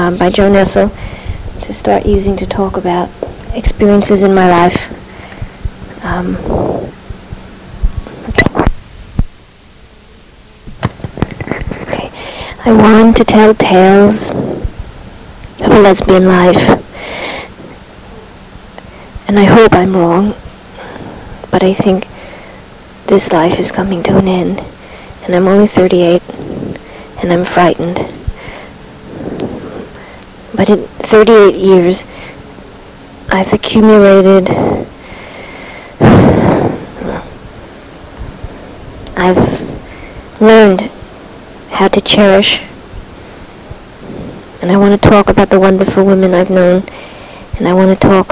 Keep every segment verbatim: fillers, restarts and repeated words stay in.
um, by Joe Nessel to start using to talk about experiences in my life. Um, okay. I want to tell tales of a lesbian life, and I hope I'm wrong, but I think this life is coming to an end, and I'm only thirty-eight, and I'm frightened. But in thirty-eight years, I've accumulated, I've learned how to cherish, and I want to talk about the wonderful women I've known, and I want to talk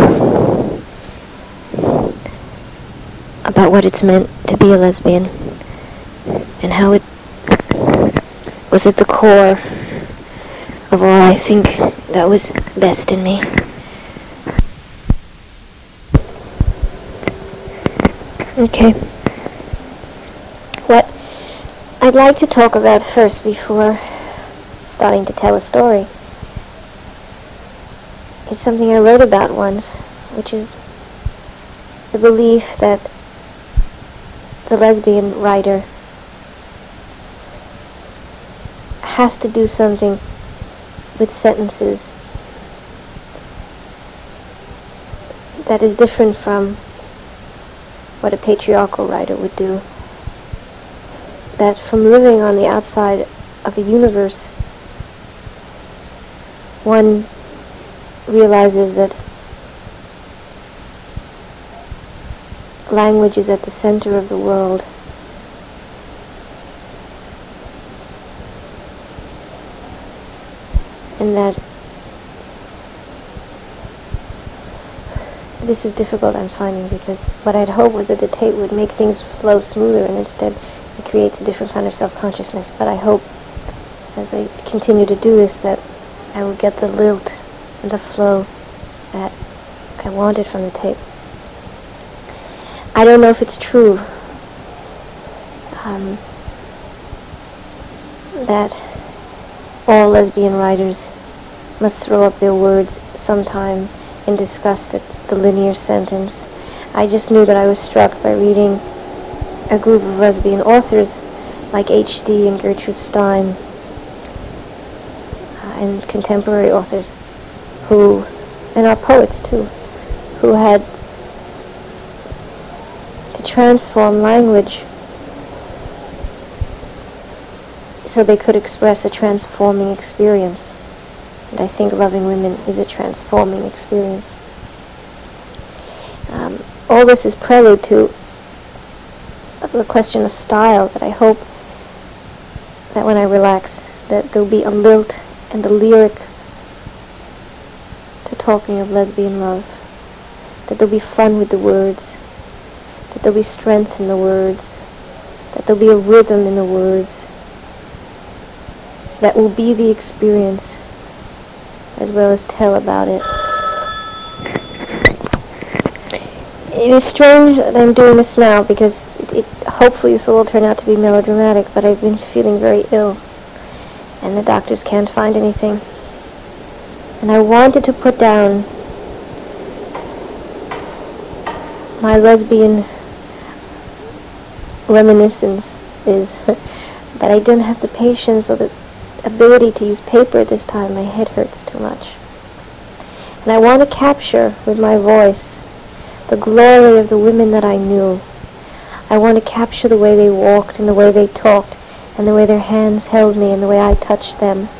about what it's meant to be a lesbian, and how it was at the core of all I think that was best in me. Okay. What I'd like to talk about first before starting to tell a story is something I wrote about once, which is the belief that the lesbian writer has to do something with sentences that is different from what a patriarchal writer would do. That from living on the outside of a universe, one realizes that language is at the center of the world. And that this is difficult, I'm finding, because what I'd hoped was that the tape would make things flow smoother, and instead it creates a different kind of self-consciousness. But I hope, as I continue to do this, that I will get the lilt and the flow that I wanted from the tape. I don't know if it's true um, that all lesbian writers must throw up their words sometime in disgust at the linear sentence. I just knew that I was struck by reading a group of lesbian authors like H D and Gertrude Stein uh, and contemporary authors who, and our poets too, who had to transform language so they could express a transforming experience. And I think Loving Women is a transforming experience. Um, all this is prelude to the question of style, that I hope that when I relax, that there'll be a lilt and a lyric to talking of lesbian love, that there'll be fun with the words, that there'll be strength in the words, that there'll be a rhythm in the words, that will be the experience as well as tell about it. It is strange that I'm doing this now, because it, it, hopefully this will all turn out to be melodramatic, but I've been feeling very ill, and the doctors can't find anything. And I wanted to put down my lesbian reminiscence is, but I didn't have the patience or the ability to use paper at this time. My head hurts too much. And I want to capture with my voice the glory of the women that I knew. I want to capture the way they walked and the way they talked and the way their hands held me and the way I touched them.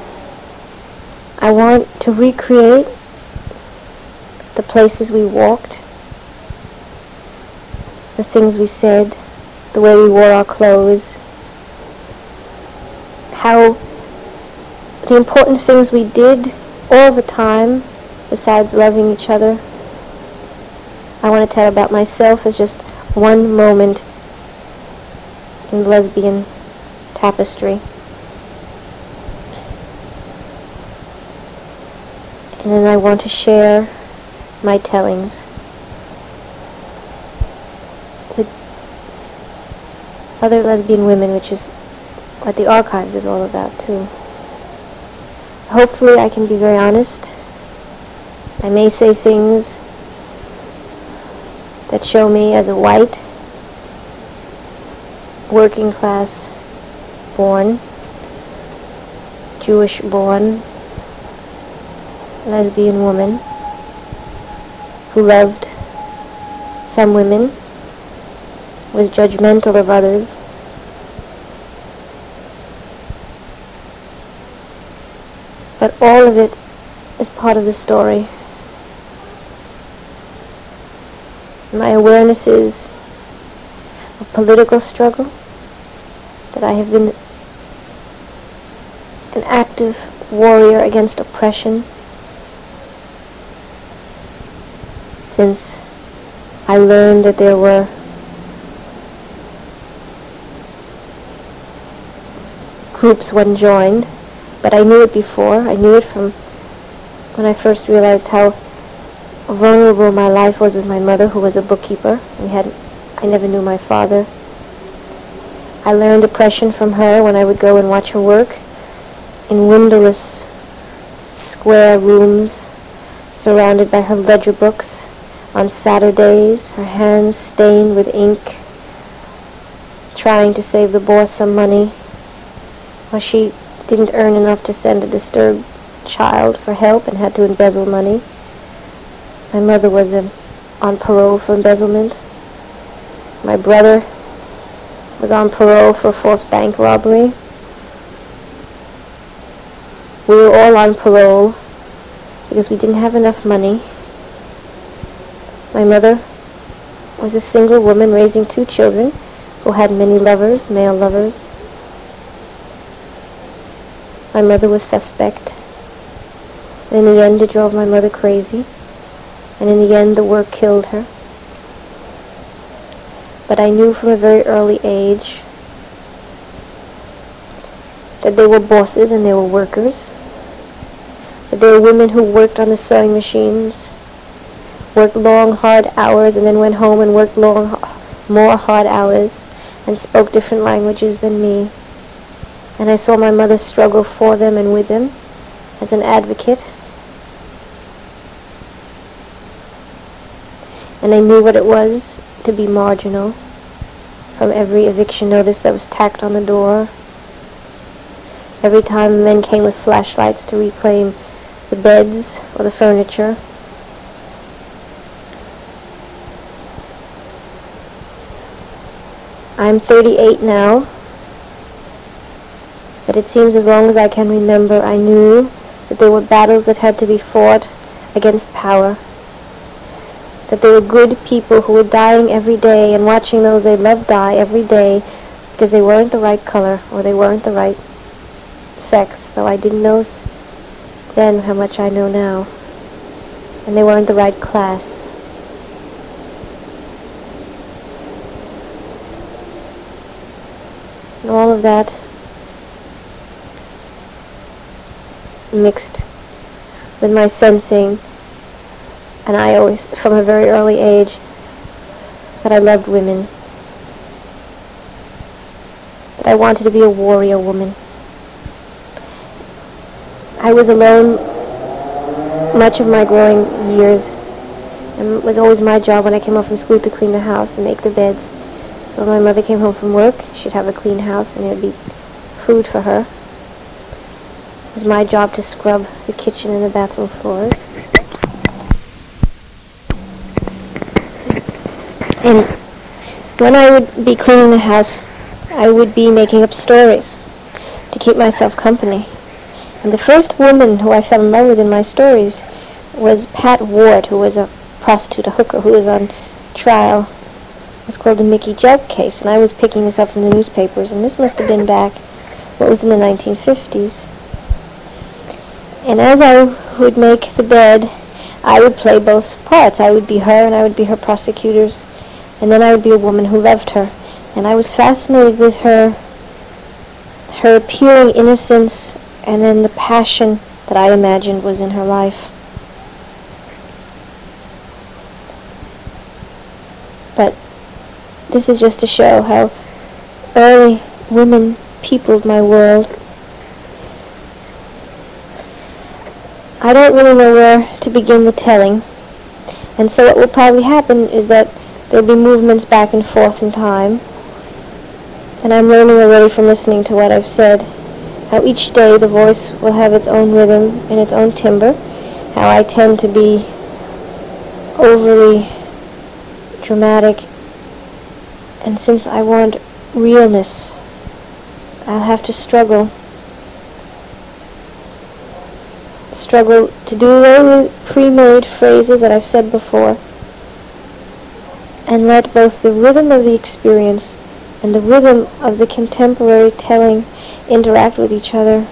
I want to recreate the places we walked, the things we said, the way we wore our clothes, how the important things we did all the time besides loving each other. I want to tell about myself as just one moment in lesbian tapestry. And then I want to share my tellings with other lesbian women, which is what the archives is all about too. hopefully I can be very honest. I may say things that show me as a white, working class born, Jewish born, lesbian woman who loved some women, was judgmental of others. But all of it is part of the story. My awareness is of political struggle, that I have been an active warrior against oppression since I learned that there were groups one joined, but I knew it before. I knew it from when I first realized how vulnerable my life was with my mother, who was a bookkeeper. We had, I never knew my father. I learned oppression from her when I would go and watch her work in windowless square rooms surrounded by her ledger books on Saturdays, her hands stained with ink, trying to save the boss some money while she didn't earn enough to send a disturbed child for help and had to embezzle money. My mother was um, on parole for embezzlement. My brother was on parole for false bank robbery. We were all on parole because we didn't have enough money. My mother was a single woman raising two children who had many lovers, male lovers. My mother was suspect. And in the end, it drove my mother crazy. And in the end, the work killed her. But I knew from a very early age that there were bosses and there were workers. That there were women who worked on the sewing machines, worked long, hard hours, and then went home and worked long, more hard hours, and spoke different languages than me. And I saw my mother struggle for them and with them as an advocate. And I knew what it was to be marginal from every eviction notice that was tacked on the door. Every time men came with flashlights to reclaim the beds or the furniture. I'm thirty-eight now, but it seems as long as I can remember, I knew that there were battles that had to be fought against power. That there were good people who were dying every day and watching those they loved die every day because they weren't the right color or they weren't the right sex, though I didn't know then how much I know now. And they weren't the right class. And all of that mixed with my sensing, and I always, from a very early age, that I loved women. That I wanted to be a warrior woman. I was alone much of my growing years, and it was always my job when I came home from school to clean the house and make the beds. So when my mother came home from work, she'd have a clean house and there would be food for her. It was my job to scrub the kitchen and the bathroom floors. And when I would be cleaning the house, I would be making up stories to keep myself company. And the first woman who I fell in love with in my stories was Pat Ward, who was a prostitute, a hooker, who was on trial. It was called the Mickey Judd case, and I was picking this up from the newspapers, and this must have been back, what was in the nineteen fifties. And as I would make the bed, I would play both parts. I would be her, and I would be her prosecutors, and then I would be a woman who loved her. And I was fascinated with her, her appearing innocence, and then the passion that I imagined was in her life. But this is just to show how early women peopled my world. I don't really know where to begin the telling, and so what will probably happen is that there'll be movements back and forth in time, and I'm learning already from listening to what I've said, how each day the voice will have its own rhythm and its own timbre, how I tend to be overly dramatic, and since I want realness, I'll have to struggle. Struggle to do away with pre-made phrases that I've said before, and let both the rhythm of the experience and the rhythm of the contemporary telling interact with each other.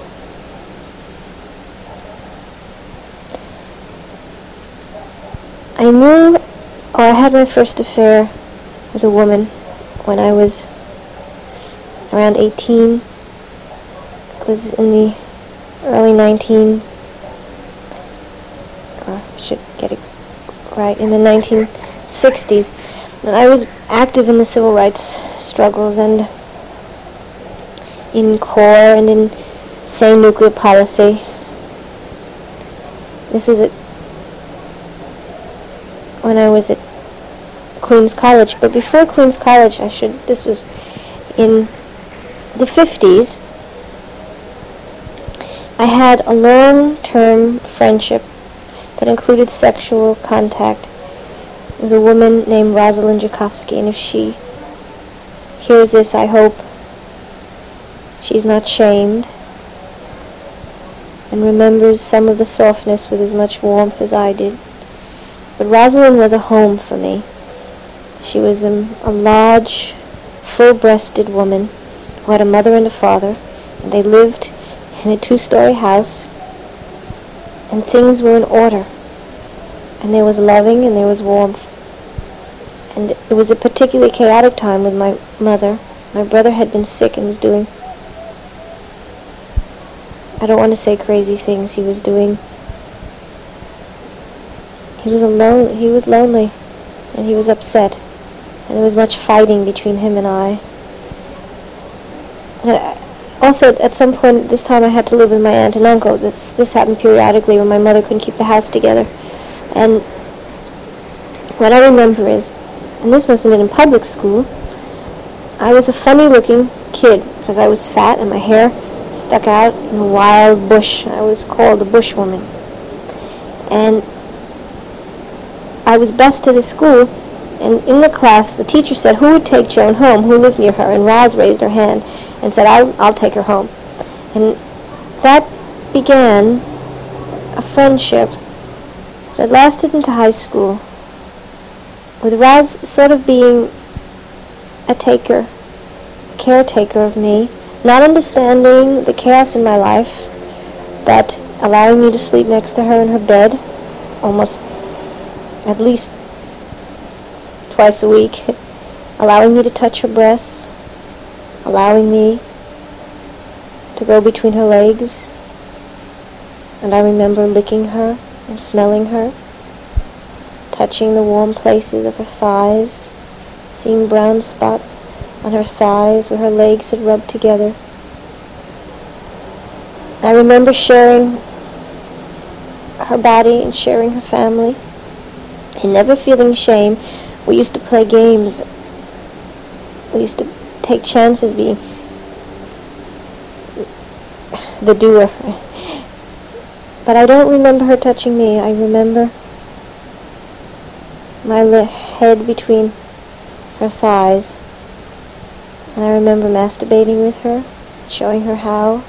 I knew, or I had my first affair with a woman when I was around eighteen. It was in the early nineteen, or I should get it right, in the nineteen sixties. And I was active in the civil rights struggles and in CORE and in sane nuclear policy. This was at when I was at Queens College, but before Queens College, I should, this was in the fifties, I had a long-term friendship that included sexual contact with a woman named Rosalind Jakovsky, and if she hears this, I hope she's not shamed and remembers some of the softness with as much warmth as I did. But Rosalind was a home for me. She was a, a large, full-breasted woman who had a mother and a father, and they lived in a two-story house, and things were in order, and there was loving and there was warmth. And it was a particularly chaotic time with my mother. My brother had been sick and was doing, I don't want to say crazy things, he was doing He was alone. He was lonely, and he was upset, and there was much fighting between him and I. And I also, at some point this time, I had to live with my aunt and uncle. This this happened periodically when my mother couldn't keep the house together. And what I remember is, and this must have been in public school, I was a funny-looking kid because I was fat and my hair stuck out in a wild bush. I was called a bushwoman, and I was bused to the school, and in the class, the teacher said, who would take Joan home, who lived near her? And Roz raised her hand and said, I'll, I'll take her home. And that began a friendship that lasted into high school, with Roz sort of being a taker, a caretaker of me, not understanding the chaos in my life, but allowing me to sleep next to her in her bed, almost at least twice a week, allowing me to touch her breasts, allowing me to go between her legs, and I remember licking her and smelling her, touching the warm places of her thighs, seeing brown spots on her thighs where her legs had rubbed together. I remember sharing her body and sharing her family, and never feeling shame. We used to play games. We used to take chances being the doer. But I don't remember her touching me. I remember my le- head between her thighs, and I remember masturbating with her, showing her how.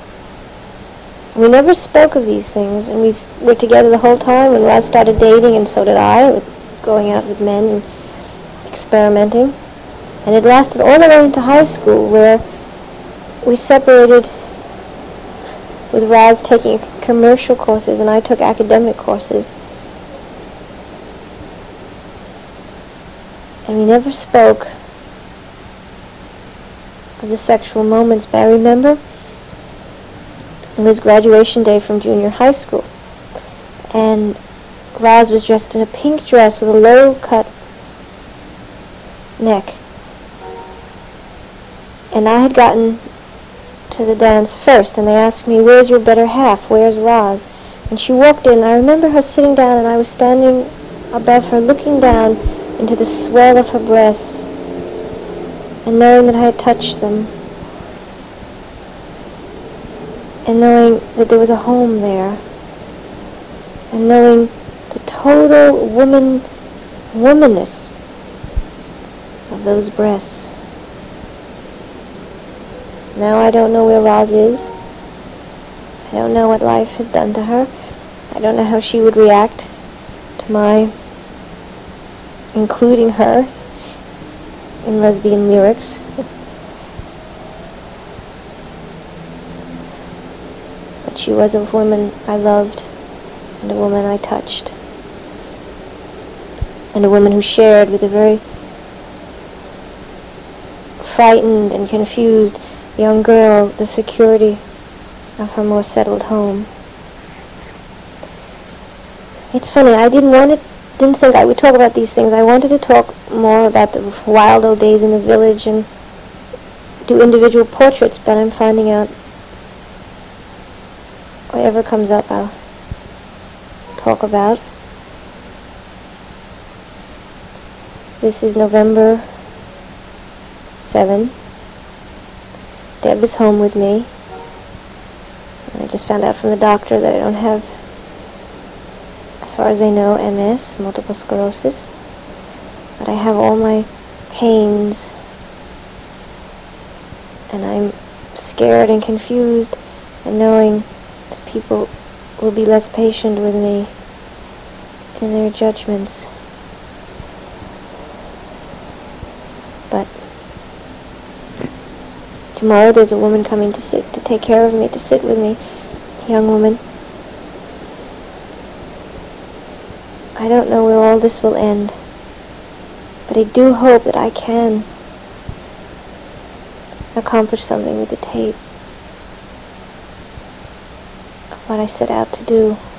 We never spoke of these things, and we were together the whole time when Roz started dating, and so did I, with going out with men and experimenting. And it lasted all the way into high school, where we separated with Roz taking commercial courses, and I took academic courses. And we never spoke of the sexual moments, but I remember it was graduation day from junior high school, and Roz was dressed in a pink dress with a low-cut neck, and I had gotten to the dance first, and they asked me, where's your better half, where's Roz? And she walked in. I remember her sitting down, and I was standing above her, looking down into the swell of her breasts, and knowing that I had touched them, and knowing that there was a home there, and knowing the total woman, womanness of those breasts. Now I don't know where Roz is. I don't know what life has done to her. I don't know how she would react to my including her in lesbian lyrics. But she was a woman I loved, and a woman I touched, and a woman who shared with a very frightened and confused young girl the security of her more settled home. It's funny, I didn't want to, didn't think I would talk about these things. I wanted to talk more about the wild old days in the village and do individual portraits, but I'm finding out whatever comes up I'll talk about. This is November seventh. Deb is home with me. And I just found out from the doctor that I don't have, as far as they know, M S, multiple sclerosis. But I have all my pains. And I'm scared and confused, and knowing that people will be less patient with me in their judgments. But tomorrow there's a woman coming to sit, to take care of me, to sit with me, a young woman. I don't know where all this will end, but I do hope that I can accomplish something with the tape of what I set out to do.